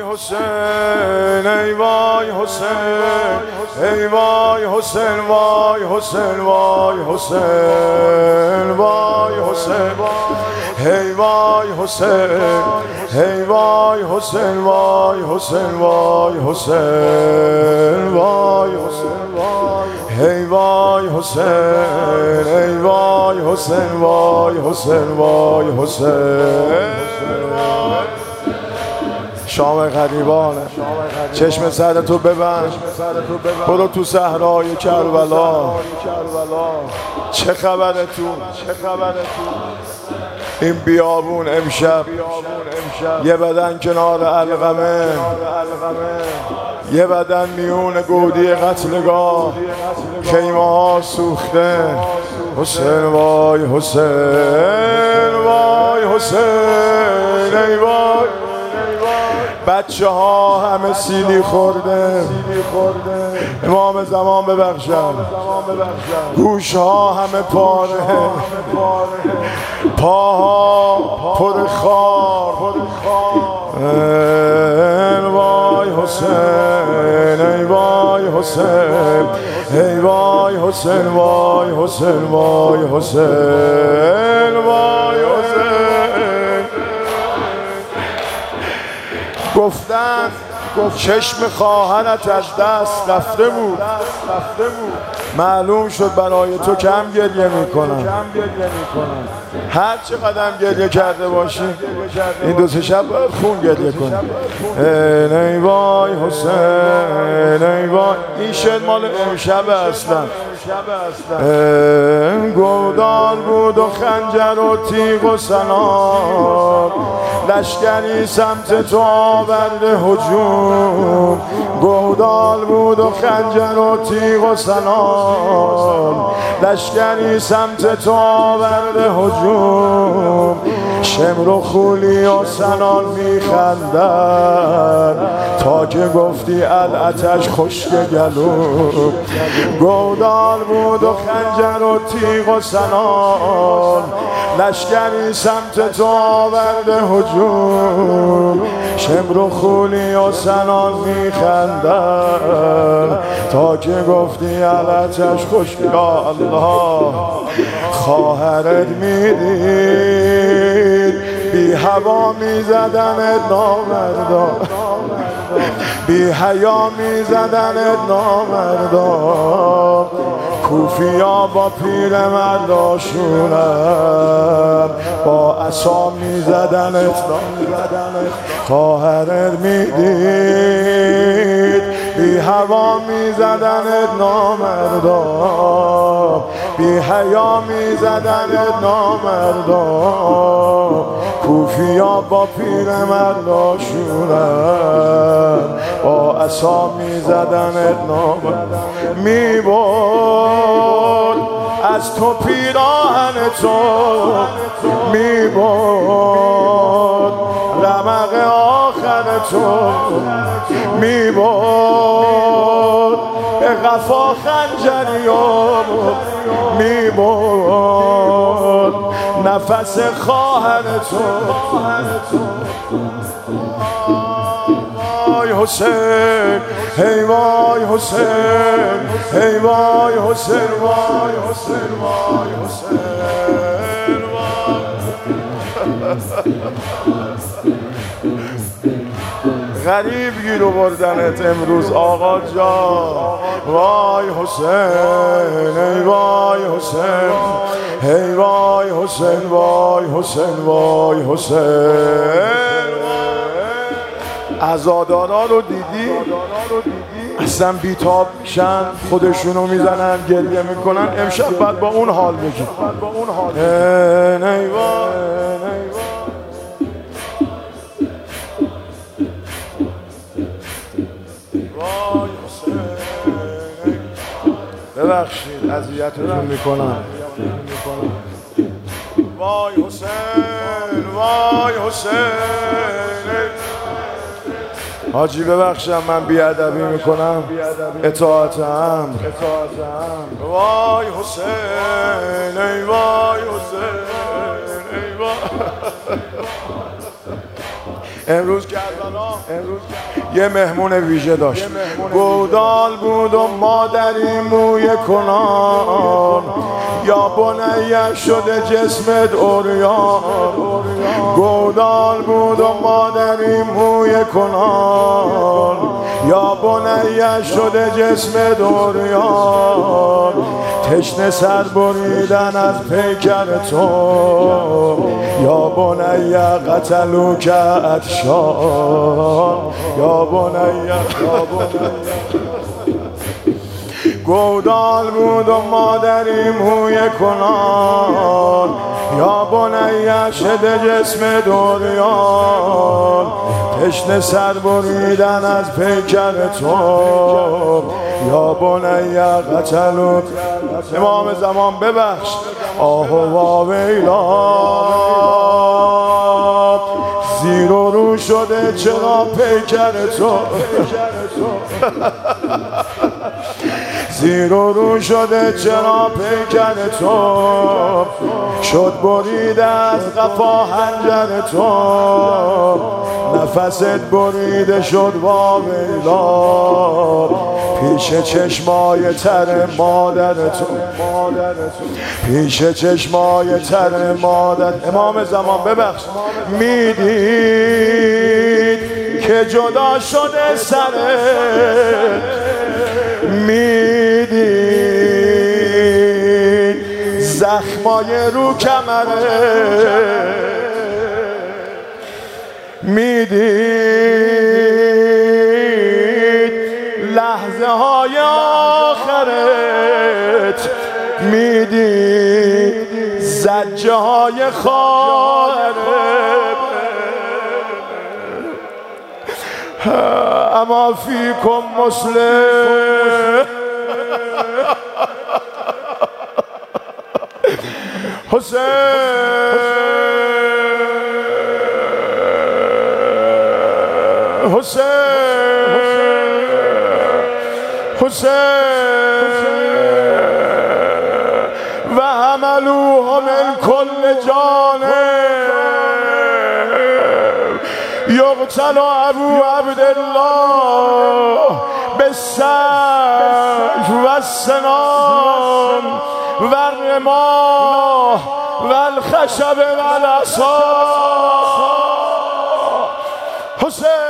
حسین ای وای حسین ای وای حسین وای حسین وای حسین وای حسین ای وای حسین ای وای حسین وای حسین وای حسین وای حسین ای وای حسین ای وای حسین وای حسین وای حسین. شام غریبانه چشم سرتو ببند برو تو صحرای کربلا. چه خبره تو این بیابون امشب؟ یه بدن کنار علقمه، یه بدن میون گودی قتلگاه، خیمه ها سوخته. حسین وای حسین وای حسین ای وای. بچه ها همه سیلی خورده، امام زمان ببخشم. گوش ها همه پاره، پاها پر خار. وای حسین ای وای حسین ای وای حسین وای حسین وای حسین وای حسین. گفتن چشم خواهرت از دست رفته بود، معلوم شد برای تو کم گریه میکنم. هر چه قدم گریه کرده باشی این دو سه شب باید خون گریه کنی. ای وای حسین ای وای. این شعر مال امشب اصلا. گودال بود و خنجر و تیغ و سنان، لشکری سمت تو آورده هجوم. گودال بود و خنجر و تیغ و سنان، لشکری سمت تو آورده هجوم. شمر و خولی و سنان میخندن تا که گفتی العتش خشک گلوم. گودال بود و خنجر و تیغ و سنان، لشکری سمت تو آورده هجوم. شمر و خولی و سنان میخندن تا که گفتی العتش خشک. یا الله خواهرت میدید بی هوا میزدنت نامردا، بی حیا میزدنت نامردا. کوفیا با پیر مرداشونم با عصا میزدنت. خواهرت میدید بی هوا میزدنت نامردا، بی حیا میزدنت نامردا. کوفیا با پیر مرداشونم با عصا میزدنت نامردا. میبرد از تو پیراهن تو، میبرد رمق آخر تو، میبرد به قفا خنجریام، میبرد نفس خواهر تو. وای حسین ای وای حسین ای وای حسین وای حسین وای حسین وای. غریب گیر بردنت امروز آقا جان. وای حسین ای وای حسین ای وای حسین وای حسین وای حسین. عزادارا رو دیدی؟ اصلا بیتاب میشن، خودشونو میزنن، گریه میکنن. امشب باید با اون حال بگی. ای وای ببخشید اذیتتون میکنم. وای حسین وای حسین. حاجی ببخشم من بیادبی میکنم، اطاعتم. وای حسین ای وای حسین ای وای. امروز کربلا یه مهمون ویژه داشت. گودال بود و مادری موی کنان، یا بنیه شده جسمت اوریان. گودال بود و مادری موی کنان، یا بنیه شده جسمت اوریان. تشنه سر بریدن از پیکر تو، یا بنیه قتلو که عطشان. یا بنیه گودال بود و مادری موی کنان، یا بنیه شده جسم دوریان. تشنه سر بریدن از پیکر تو، یا بنیه قتلو. امام زمان ببخش. آه و واویلا، زیر و رو شده چرا پیکر تو. زیر و رو شده چرا پیکر تو، شد بریده از قفا حنجر تو. نفست بریده شد واویلا، پیش چشمای تر مادر تو. پیش چشمای تر مادر. امام زمان ببخش. میدید که جدا شده سرت، میدید زخمای رو کمره، میدید لحظه های آخرت، میدید زجه های خواهرت. اما فیکم مسلم. حسین و حملوه من کل جانب، یقتل ابو عبدالله بالسیف و السنان و الرماح و الخشب و العصا. حسین